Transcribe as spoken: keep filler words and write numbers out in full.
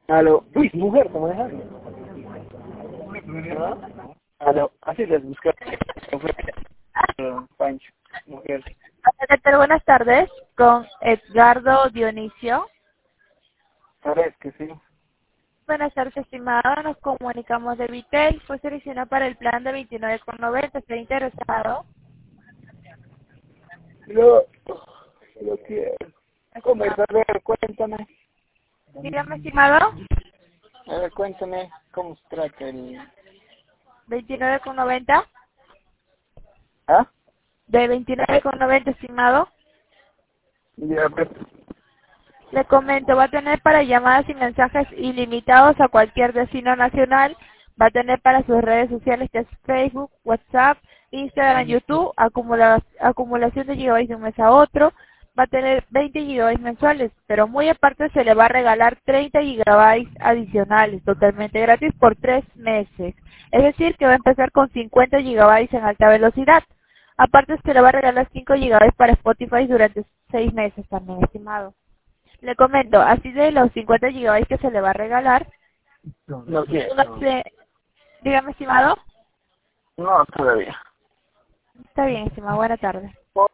Aló, uy, mujer, ¿cómo dejas? ¿Ah? Aló, así les buscar. Pancho, mujer. Hola, ¿qué tal? Buenas tardes, con Edgardo Dionisio. Sabes que sí. Buenas tardes, estimado. Nos comunicamos de Vitel. Fue seleccionado para el plan de veintinueve con noventa. ¿Está interesado? Yo, yo quiero. ¿Cómo es? Estimado. A ver, cuéntame. Dígame, estimado. A ver, cuéntame cómo se trata el... veintinueve con noventa. ¿Ah? De veintinueve con noventa, estimado. Ya, pues. Le comento, va a tener para llamadas y mensajes ilimitados a cualquier destino nacional. Va a tener para sus redes sociales, que es Facebook, WhatsApp, Instagram, YouTube, acumula- acumulación de gigabytes de un mes a otro. Va a tener veinte gigabytes mensuales, pero muy aparte se le va a regalar treinta gigabytes adicionales, totalmente gratis por tres meses. Es decir, que va a empezar con cincuenta gigabytes en alta velocidad. Aparte se le va a regalar cinco gigabytes para Spotify durante seis meses también, estimado. Le comento, así de los cincuenta gigabytes que se le va a regalar, No quiero. póngase, dígame, estimado. No, todavía. Está bien, estimado, buena tarde.